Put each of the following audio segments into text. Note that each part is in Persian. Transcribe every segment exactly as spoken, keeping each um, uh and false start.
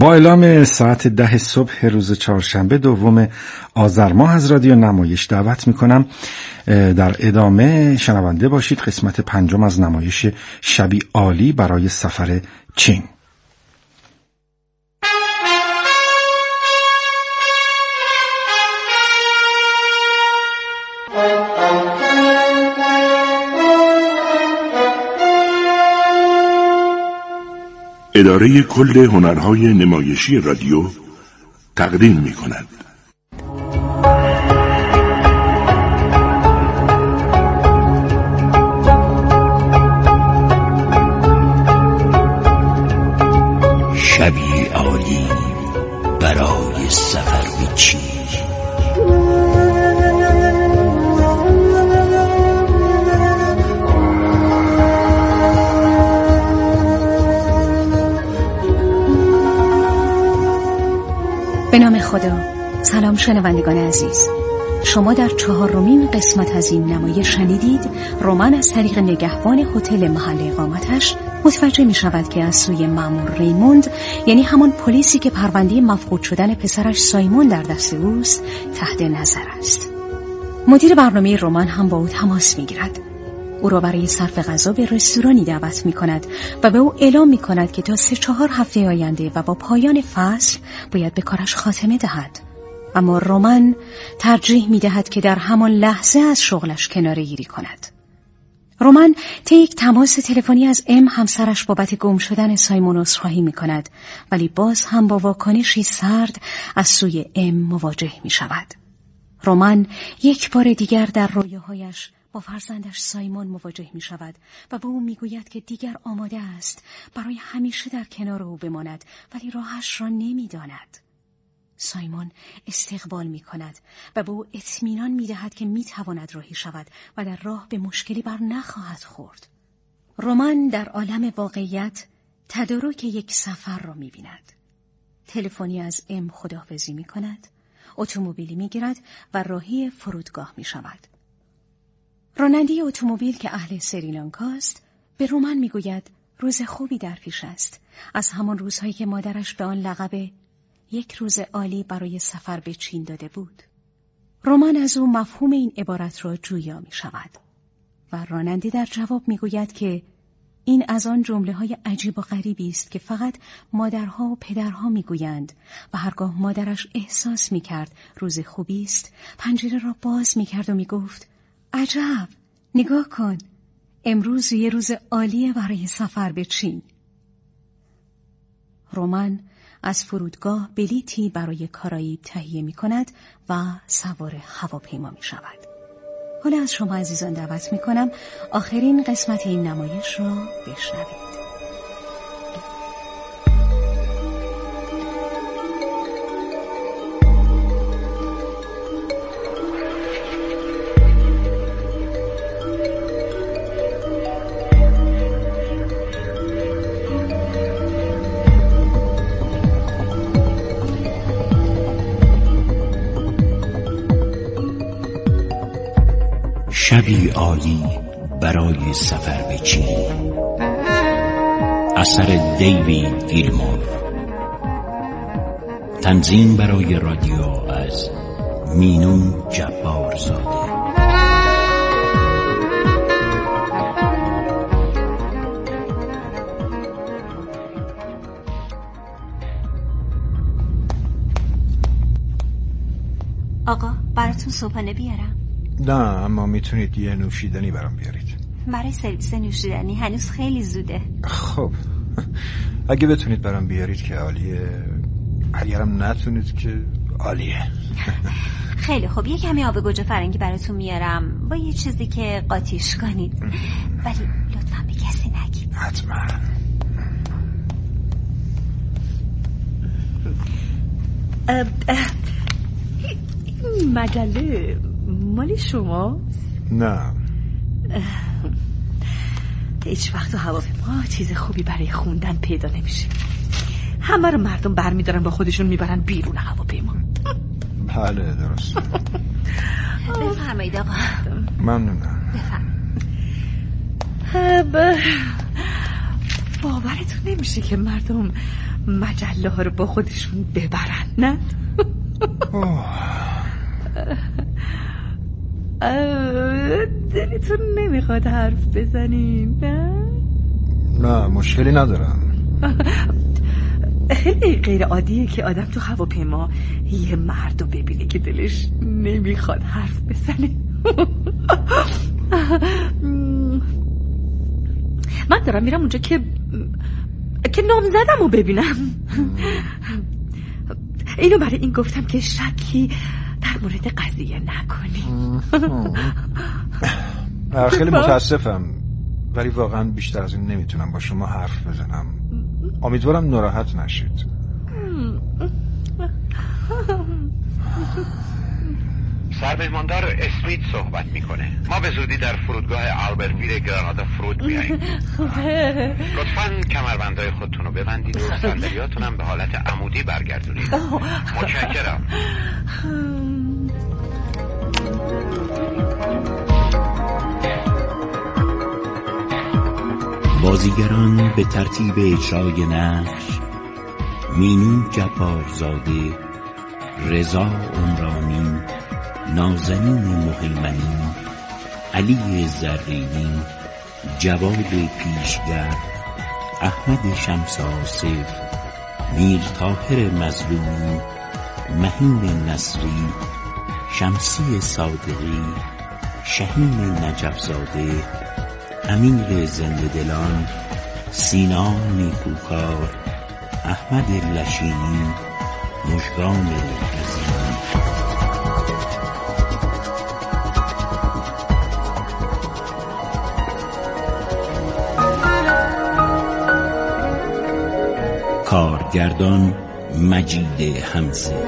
با اعلام ساعت ده صبح روز چهارشنبه دوم آذر ماه از رادیو نمایش دعوت میکنم در ادامه شنونده باشید قسمت پنجم از نمایش شبی عالی برای سفر چین. اداره کل هنرهای نمایشی رادیو تقدیم می کند. شبی عالی برای سفر به چین. به نام خدا. سلام شنوندگان عزیز، شما در چهارمین قسمت از این نمایش شنیدید رمان از طریق نگهبان هتل محل اقامتش متوجه می شود که از سوی مأمور ریموند، یعنی همان پلیسی که پرونده مفقود شدن پسرش سایمون در دست اوست، تحت نظر است. مدیر برنامه رمان هم با او تماس می گیرد. او را برای صرف غذا به رستورانی دعوت می کند و به او اعلام می کند که تا سه چهار هفته آینده و با پایان فصل باید به کارش خاتمه دهد. اما رومان ترجیح می دهد که در همان لحظه از شغلش کناره گیری کند. رومان طی یک تماس تلفنی از ام همسرش بابت گم شدن سایمون عذرخواهی می کند، ولی باز هم با واکنشی سرد از سوی ام مواجه می شود. رومان یک بار دیگر در رویاهایش با فرزندش سایمون مواجه می شود و به او می گوید که دیگر آماده است برای همیشه در کنار او بماند، ولی راهش را نمی داند. سایمون استقبال می کند و به او اطمینان می دهد که می تواند راهی شود و در راه به مشکلی بر نخواهد خورد. رومان در عالم واقعیت تدارک یک سفر را می بیند. تلفنی از ام خداحافظی می کند، اتومبیلی می گیرد و راهی فرودگاه می شود. راننده اتومبیل که اهل سریلانکاست به رومان میگوید روز خوبی در پیش است، از همان روزهایی که مادرش به آن لقب یک روز عالی برای سفر به چین داده بود. رومان از او مفهوم این عبارت را جویا می شود و راننده در جواب میگوید که این از آن جمله های عجیب و غریبی است که فقط مادرها و پدرها میگویند و هرگاه مادرش احساس میکرد روز خوبی است پنجره را باز میکرد و میگفت عجب، نگاه کن، امروز یه روز عالیه برای سفر به چین. رومان از فرودگاه بلیتی برای کارائیب تهیه می کند و سوار هواپیما می شود. حالا از شما عزیزان دعوت می کنم آخرین قسمت این نمایش را بشنوید. شبی عالی برای سفر به چین، اثر دیوید گیلمور، تنظیم برای رادیو از مینون جبارزاده. آقا براتون صبحانه بیارم؟ نه، اما میتونید یه نوشیدنی برام بیارید. برای سرویس نوشیدنی هنوز خیلی زوده. خب اگه بتونید برام بیارید که عالیه، اگرم نتونید که عالیه. خیلی خوب، یه کمی آب گوجه فرنگی براتون میارم با یه چیزی که قاطیش کنید، ولی لطفا به کسی نگید. حتما. این مجله مال شماست؟ نه، هیچ وقت هواپیما چیز خوبی برای خوندن پیدا نمیشه. همه رو مردم برمیدارن با خودشون میبرن بیرون هواپیما. بله درست. بفرمایید آقا. ممنونم. باورتون نمیشه که مردم مجله ها رو با خودشون ببرن، نه؟ دلتون نمیخواد حرف بزنین، نه؟ نه مشکلی ندارم. خیلی غیر عادیه که آدم تو هواپیما یه مرد رو ببینه که دلش نمیخواد حرف بزنه. من دارم میرم اونجا که که نامزدم رو ببینم. اینو برای این گفتم که شکی در مورد قضیه نکنی. خیلی متاسفم ولی واقعا بیشتر از این نمیتونم با شما حرف بزنم. امیدوارم ناراحت نشید. سرمهماندار اسمیت صحبت میکنه. ما به زودی در فرودگاه آلبرویل گرانادا فرود میاییم. لطفاً کمربندهای خودتون رو ببندید و صندلیاتون هم به حالت عمودی برگردونید. متشکرم. بازیگران به ترتیب اجرای نقش: مینو جبارزاده، رضا عمرانی، نازنین مهیمنی، علی زرینی، جواد پیشگر، احمد شمس آصف، میر طاهر مظلومی، مهین نصری، شمسی صادقی، شهین نجفزاده، امیر زنده دلان، سینا نیکوکار، احمد لشینی، مژگان عظیمی. کارگردان مجید حمزه،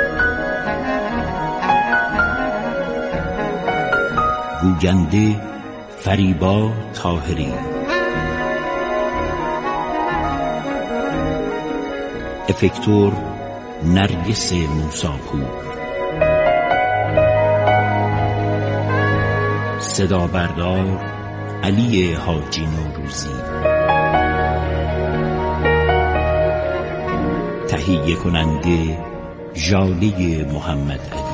گوینده فریبا طاهری، افکتور نرگس موساپور، صدا بردار علی حاجی نوروزی، تهیه کننده ژاله محمد علی.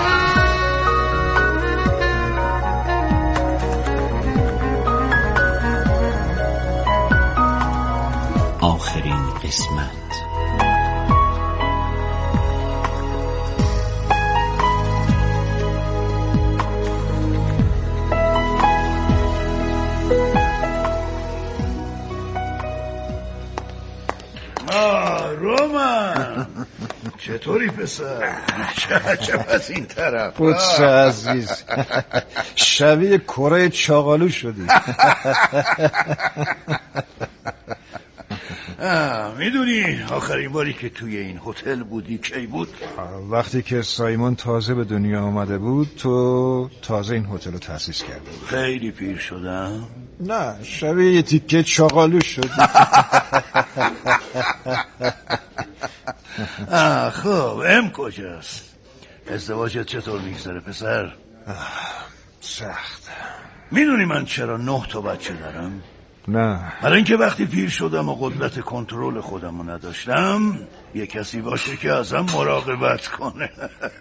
آخرین قسمت. رومان چطوری پسر؟ چه از این طرف؟ پوچ عزیز شبیه کره چاقالو شدی. میدونی آخرین باری که توی این هتل بودی کی بود؟ وقتی که سایمون تازه به دنیا آمده بود تو تازه این هتل رو تأسیس کرده بود. خیلی پیر شدم؟ نه شبیه یه تیکه چاقالو شدی. آه خب ام کجاست؟ ازدواجت چطور میگذره پسر؟ سخت. میدونی من چرا نه تا بچه دارم؟ نه. برای اینکه وقتی پیر شدم و قدرت کنترل خودم رو نداشتم یه کسی باشه که ازم مراقبت کنه.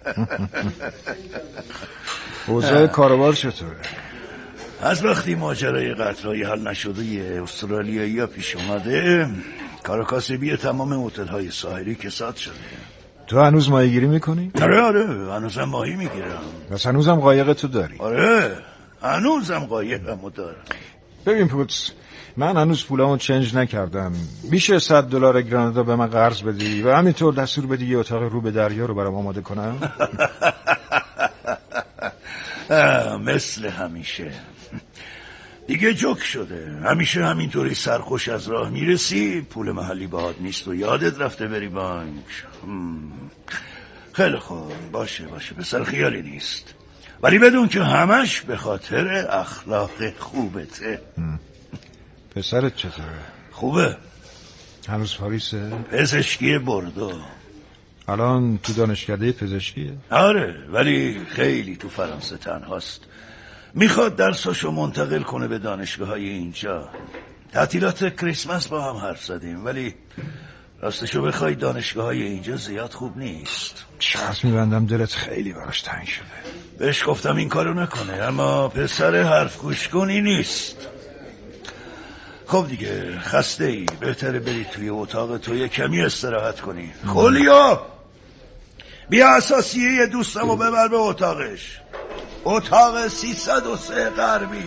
اوضاع کاروبار چطوره؟ از وقتی ماجرای قتل‌های حل نشده یه استرالیایی ها پیش اومده کار کاسبی تمام هتل‌های ساحلی کساد شده. تو هنوز ماهیگیری میکنی؟ آره آره هنوزم ماهی میگیرم. بس هنوزم قایق تو داری؟ آره هنوزم قایقمو دارم. ببین پوتس من هنوز پولامو چنج نکردم. میشه صد دلار گرانادا به من قرض بدی و همینطور دستور بدی یه اتاق رو به دریا رو برام آماده کنم؟ مثل همیشه دیگه جوک شده. همیشه همینطوری سرخوش از راه میرسی پول محلی باهات نیست و یادت رفته بری بانک. خیلی خوب باشه باشه پسر خیالی نیست ولی بدون که همش به خاطر اخلاق خوبته. پسرت چطوره؟ خوبه. هنوز پاریسه؟ پزشکی بردو. الان تو دانشکده پزشکیه؟ آره ولی خیلی تو فرانسه تنهاست. میخواد درساشو منتقل کنه به دانشگاه های اینجا. تعطیلات کریسمس با هم حرف زدیم ولی راستشو بخوای دانشگاه های اینجا زیاد خوب نیست. شرط میبندم دلت خیلی براش تنگ شده. بهش گفتم این کارو نکنه، اما پسر حرف گوش کنی نیست. خب دیگه خسته ای، بهتره بری توی اتاق تو یه کمی استراحت کنی. خولیا بیا اساسیه دوستمو ببر به اتاقش، اتاق سیصد و سه غربی.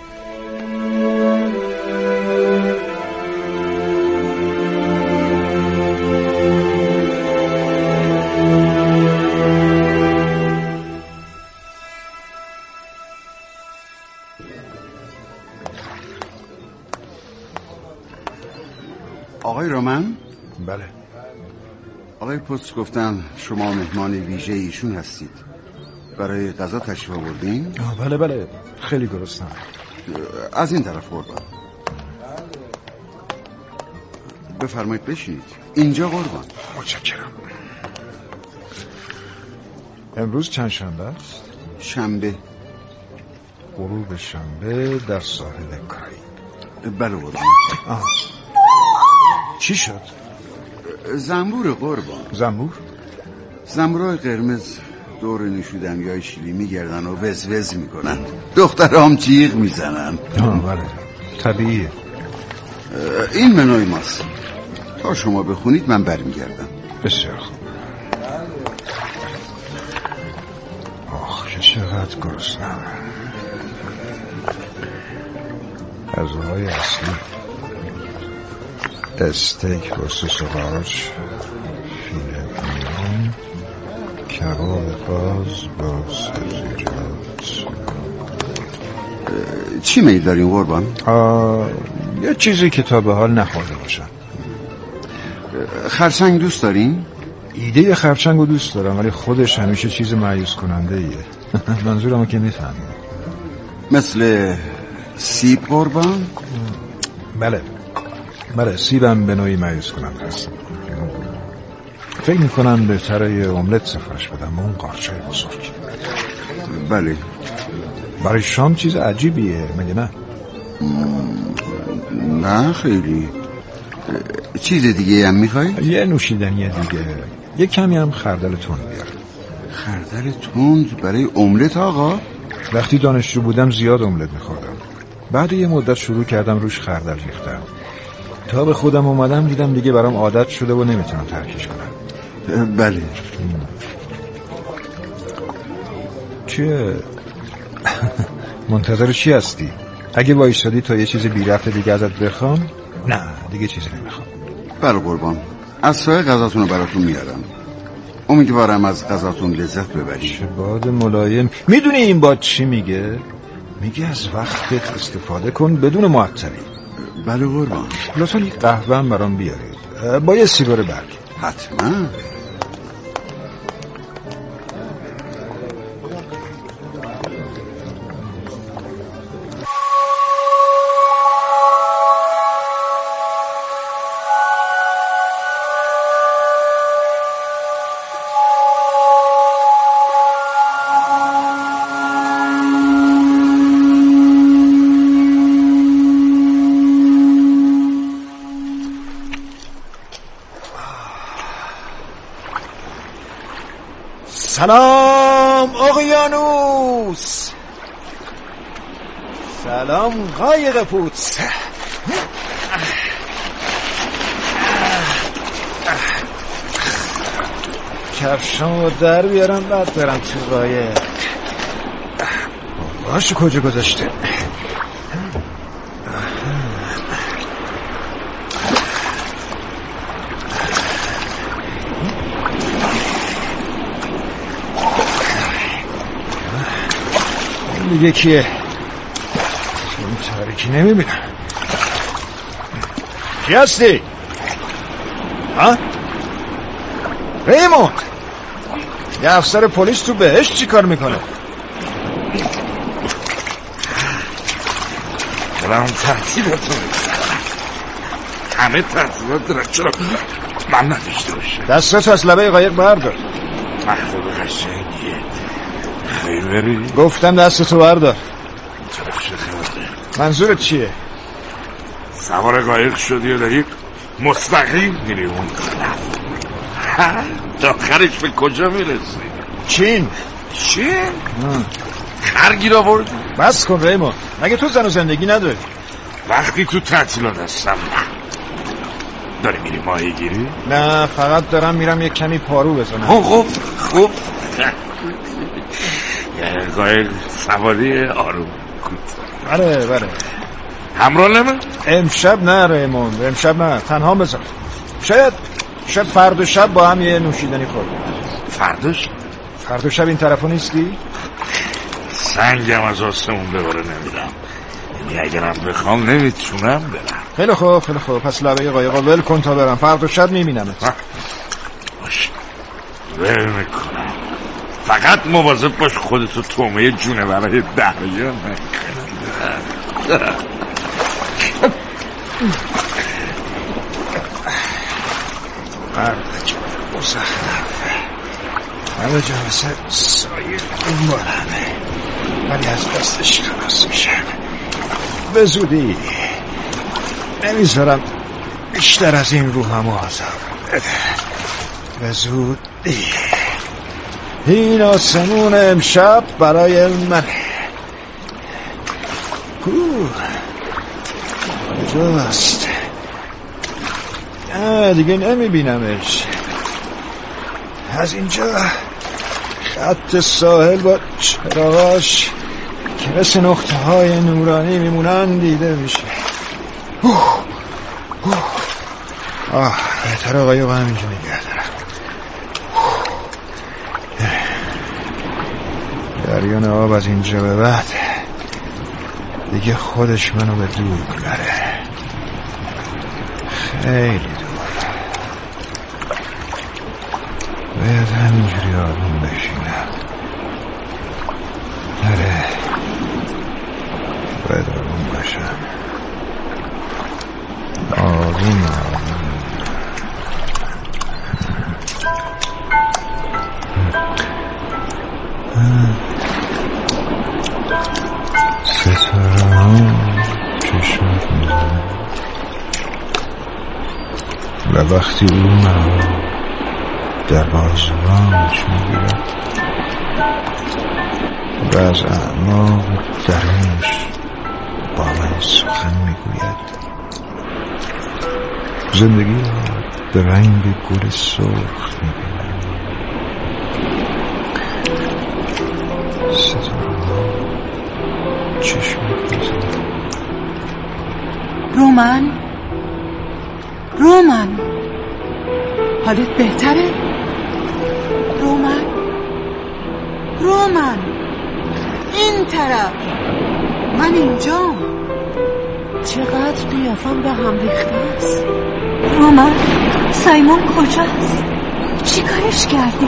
آقای رومن؟ بله. آقای پوتس گفتن شما مهمان ویژه ایشون هستید. برای غذا تشریف آوردین؟ بله بله، خیلی گرسنه‌ام. از این طرف قربان. بفرمایید بشینید. اینجا قربان. متشکرم. امروز چند شنبه است؟ شنبه. غروب شنبه در ساحل کرائیب. بله قربان. آه. چی شد؟ زنبور قربان. زنبور؟ زنبورای قرمز دور نشودنیای شیلی میگردن و وزوز میکنن، دخترام جیغ میزنن. آه بله طبیعیه. این منوی ماست، تا شما بخونید من برمیگردم. بسیار خوب. آخ که چقدر گرسنه‌ام. غذاهای اصلی: استیک با سس و قارچ، فیله میون، کباب باز با سبزیجات. چی میل دارین قربان؟ یه چیزی که تا به حال نخورده باشم. خرچنگ دوست دارین؟ ایده خرچنگ رو دوست دارم، ولی خودش همیشه چیز مایوس کننده ایه. منظورمو که میفهمی. مثل سیب قربان؟ بله بله، سیبم به نوعی مایوس کننده هست. فکر میکنم بهتره یه املت سفارش بدم با اون قارچای بزرگ. بله. برای شام چیز عجیبیه مگه نه؟ نه خیلی. چیز دیگه هم میخوای؟ یه نوشیدنی دیگه، یه کمی هم خردل تند بیار. خردل تند برای املت آقا؟ وقتی دانشجو بودم زیاد املت میخوردم، بعد یه مدت شروع کردم روش خردل ریختم. تا به خودم اومدم دیدم دیگه برام عادت شده و نمیتونم ترکش کنم. بله. چیه؟ منتظر چی هستی؟ اگه وایسادی تا یه چیز بی رفت دیگه ازت بخوام؟ نه دیگه چیزی نمیخوام. بله قربان، از سایه غذاتون رو براتون میارم. امیدوارم از غذاتون لذت ببرید. چه باد ملایم. میدونی این باد چی میگه؟ میگه از وقتت استفاده کن بدون معطلی. بله قربان. لطفا یک قهوه هم برام بیارید با یه سیگار برگ. حتما. سلام اقیانوس. سلام قایق پوتس. کفشامو در بیارم بعد برم تو قایق. باشو کجا گذاشته؟ دیگه کیه؟ این تاریکی نمیبینم. کی هستی؟ ها؟ ریموند، یه افسر پلیس تو بهشت چی کار میکنه؟ دارم تحصیلاتو همه تحصیلات دارم، چرا من نداشته باشه؟ دستت از لبه قایق بردار. محبوب قشنگیه، خیلی بری؟ گفتم دستتو بردار. چرا چه خیلی؟ منظورت چیه؟ سوار قایق شدی و داری مستقیم میری اون طرف. آخرش به کجا میرسی؟ چین. چین؟ خرگیر آوردی؟ بس کن ریمون، مگه تو زن و زندگی نداری؟ وقتی تو تعطیلات هستم نه. داری میری ماهی گیری؟ نه، فقط دارم میرم یک کمی پارو بزنم. خوب خوب خوب یه گاهی سواری آروم کوت. بله بله. همراه نمه؟ امشب نه ریمون، امشب نه، تنها بزن. شاید شاید فردا شب با هم یه نوشیدنی خورد. فرداش؟ فردا شب این طرفو نیستی؟ سنگم از آسمون بباره نمیدم، یعنی اگرم بخوام نمیتونم برم. خیلی خوب خیلی خوب، پس لبه قایقا ول کن تا برم، فردا شب میبینمت. باش ول میکنم، فقط مواظب باش خودتو تومه جونه برای دریا نکنم. مرد مزخرف، همه جا مثل سایه دنبالمه، ولی از دستش خلاص میشم به زودی. نمیذارم بیشتر از این روحمو آزار بده. به زودی. این آسمون امشب برای من. کوه کجاست؟ نه دیگه نمیبینمش. از اینجا خط ساحل با چراغاش که مثل نقطه های نورانی میمونن دیده میشه. اوه اوه آه بهتر آقای آقا همینجا نگه دارم. جریان آب از اینجا به بعد دیگه خودش منو به دور میبره، خیلی دور. باید همینجوری آروم بشینم. آره باید آروم باشم، آروم آروم. ستاره ها چشمت میزنه و وقتی او مرا در بازوانش میگیرد و از اعماق درونش با من سخن میگوید. زندگی را به رنگ گل سرخ میبینم. ستاره ها چشمت میزنه. رومن رومن حالت بهتره؟ رومن رومن این طرف، من اینجام. چقدر قیافم به هم ریخته است. رومن سایمون کجاست؟ چی کارش کردی؟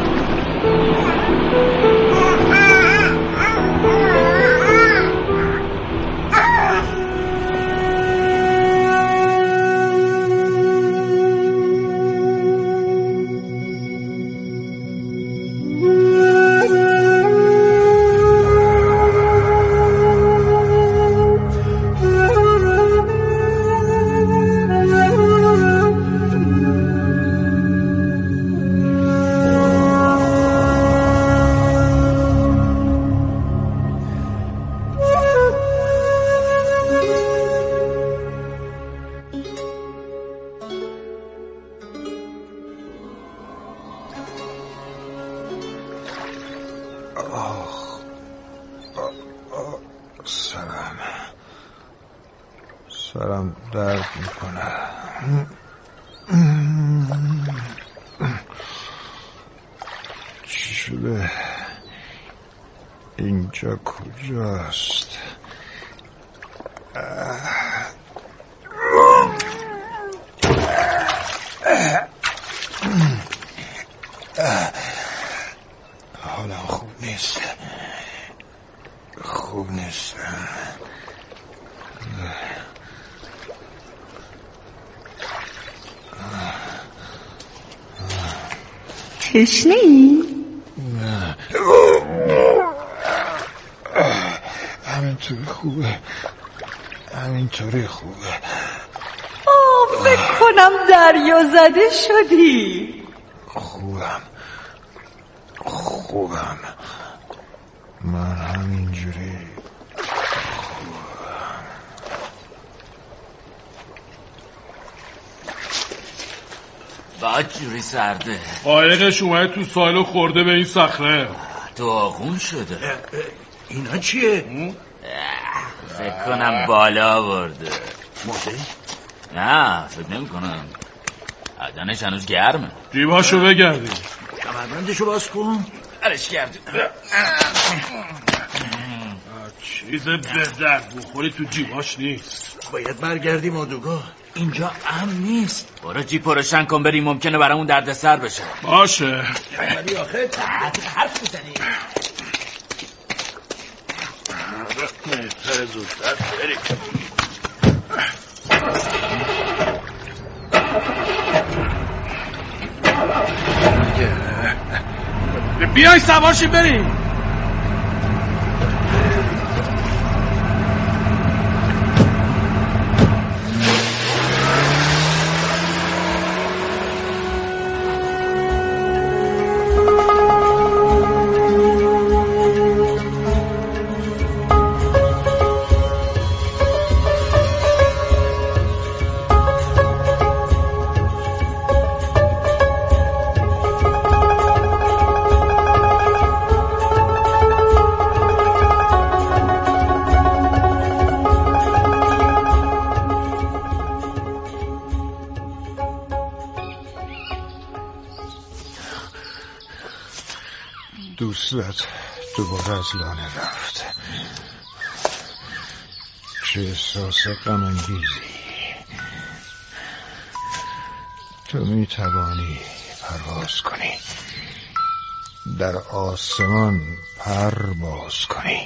سرم سرم درد میکنه. چی شده؟ اینجا کجاست؟ حالم خوب نیست، خوب نیست. تشنه‌ای؟ نه همینطوری خوبه، همینطوری خوبه. آه فکر کنم دریا زده شدی. خوبم خوبم من همینجوری خوبم. بدجوری سرده. قایقش اومده تو سایل خورده به این صخره. داغون شده. اینا چیه؟ فکر کنم بالا برده. مرده؟ نه فکر نمی کنم. بدنش هنوز گرمه. جیبهاشو بگردی. کمربندشو باز کن. برش کردی. چیز به درد بخوری تو جیباش نیست. باید برگردیم اردوگاه. اینجا امن نیست. برو جیب رو روشن کن بریم، ممکنه برامون دردسر بشه. باشه. ولی آخه حرف میزنی. بهتره زودتر بریم. بیای سوارشی بریم. دوستت دوباره از لانه رفت. چه احساس غم انگیزی. تو می توانی پرواز کنی، در آسمان پرواز کنی.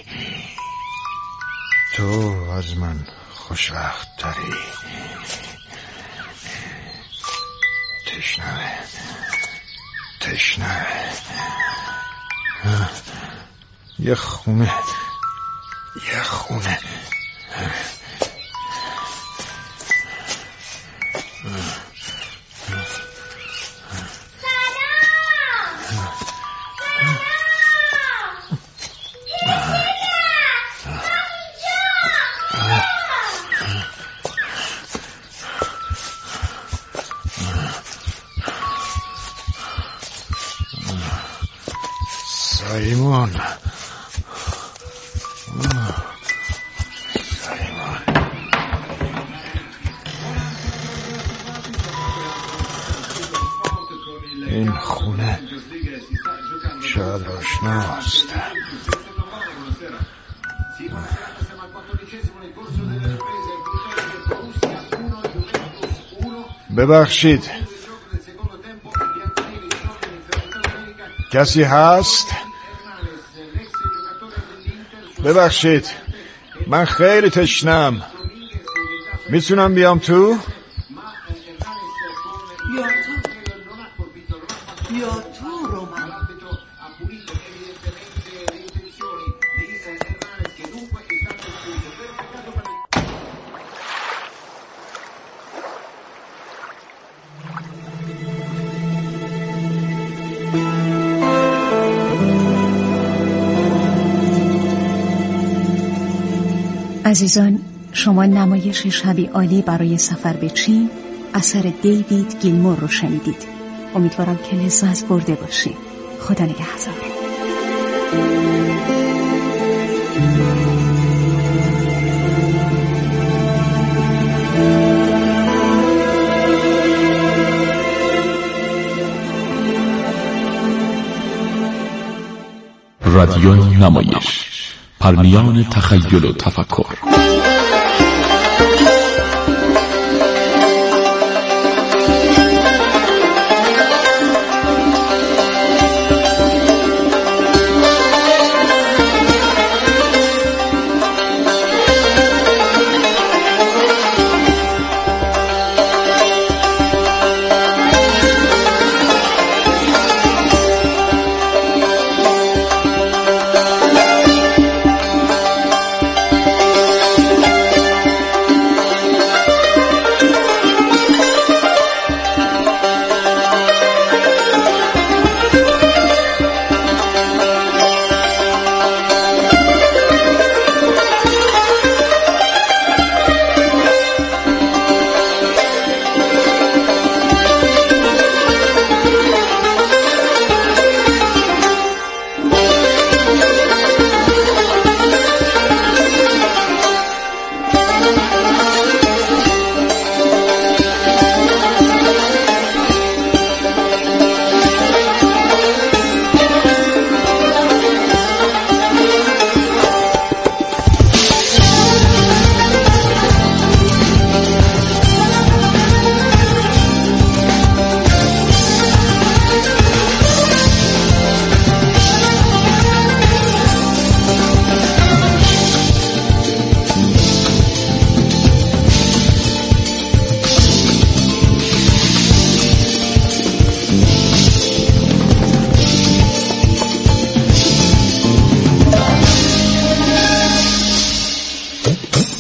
تو از من خوشوقت تری. تشنه تشنه یه خونه یه خونه سایمون سایمون این خونه شاید آشناست. ببخشید کسی هست؟ ببخشید من خیلی تشنم، میتونم بیام تو؟ بیا تو بیا تو رومان. عزیزان، شما نمایش شبی عالی برای سفر به چین اثر دیوید گیلمور رو شنیدید. امیدوارم که لذت برده باشید. خدا نگهدار. رادیو نمایش، پرمیان تخیل و تفکر.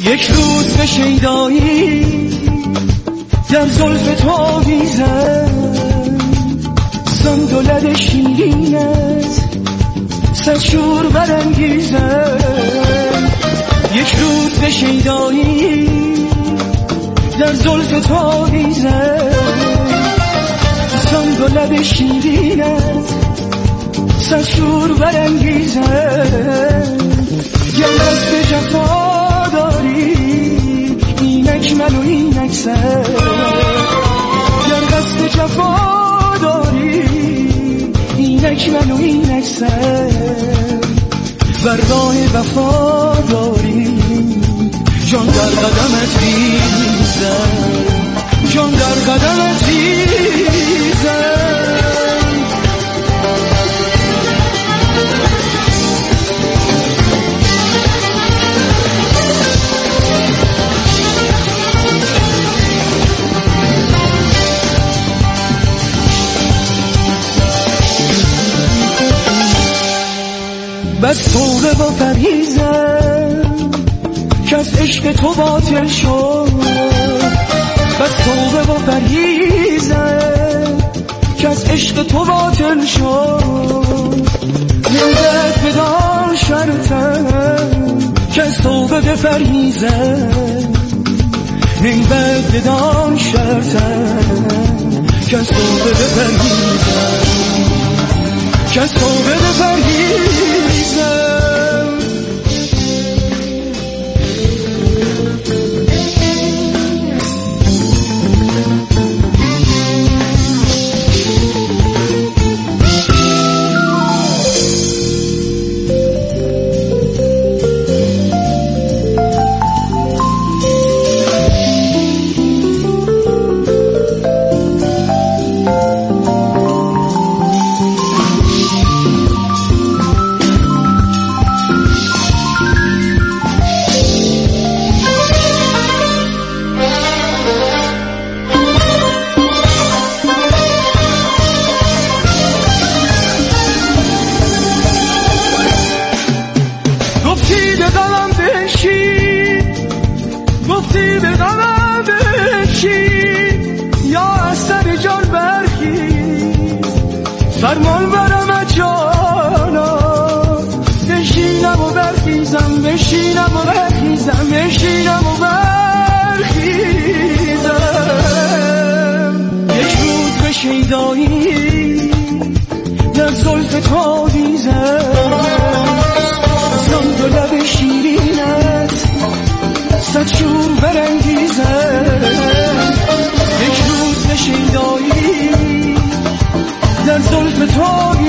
یک روز به شیدایی در زلف تو آویزم سندولد شیرینت صد شور برانگیزم یک روز به شیدایی در زلف تو آویزم سندولد شیرینت صد شور برانگیزم گر دست جفا داری اینک من و اینک سر گر قصد جفا داری اینک من و اینک سر و راه وفا داری جان در قدمت ریزم جان در قدمت ریزم بس توبه با فریزم که از عشق تو باطل شد بس توبه با فریزم که از عشق تو باطل شد نمدت بدان شرطم که از توبه بفریزم نمدت بدان شرطم که از توبه بفریزم که از توبه بفریزم فرمان برم جانا بشینم و برخیزم بشینم و برخیزم بشینم و برخیزم یک روز به شیدایی در زلف تو آویزم زند و لب شیرینت صد شور برانگیزم یک روز به شیدایی در زلف تو